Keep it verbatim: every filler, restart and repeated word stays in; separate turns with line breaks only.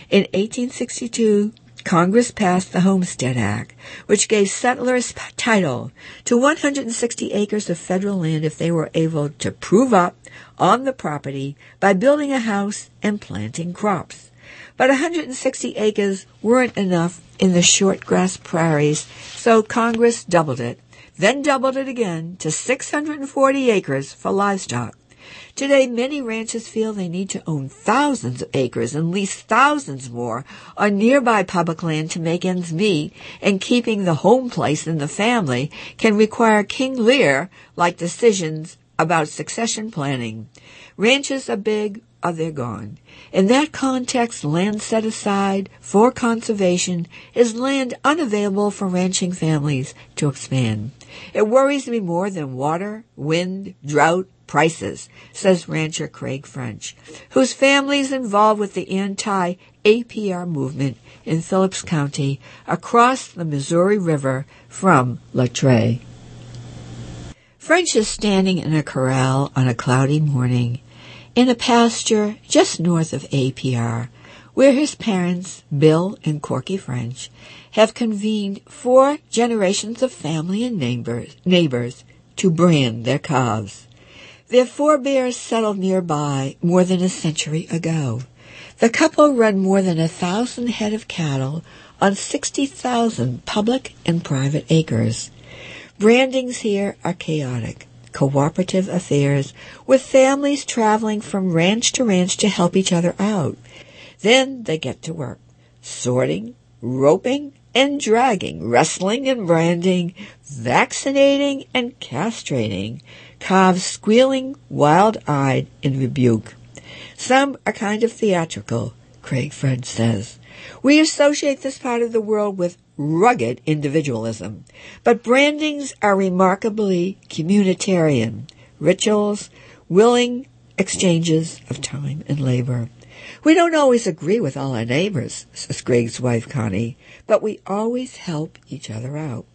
In eighteen sixty-two, Congress passed the Homestead Act, which gave settlers title to one hundred sixty acres of federal land if they were able to prove up on the property by building a house and planting crops. But one hundred sixty acres weren't enough in the short grass prairies, so Congress doubled it, then doubled it again to six hundred forty acres for livestock. Today, many ranchers feel they need to own thousands of acres and lease thousands more on nearby public land to make ends meet, and keeping the home place in the family can require King Lear-like decisions about succession planning. Ranches are big or they're gone. In that context, land set aside for conservation is land unavailable for ranching families to expand. It worries me more than water, wind, drought, prices, says rancher Craig French, whose family is involved with the anti-A P R movement in Phillips County across the Missouri River from Latreille. French is standing in a corral on a cloudy morning in a pasture just north of A P R, where his parents, Bill and Corky French, have convened four generations of family and neighbors, neighbors to brand their calves. Their forebears settled nearby more than a century ago. The couple run more than a thousand head of cattle on sixty thousand public and private acres. Brandings here are chaotic, cooperative affairs with families traveling from ranch to ranch to help each other out. Then they get to work, sorting, roping, and dragging, wrestling and branding, vaccinating and castrating, calves squealing wild-eyed in rebuke. Some are kind of theatrical, Craig French says. We associate this part of the world with rugged individualism, but brandings are remarkably communitarian, rituals, willing exchanges of time and labor. We don't always agree with all our neighbors, says Greg's wife Connie, but we always help each other out.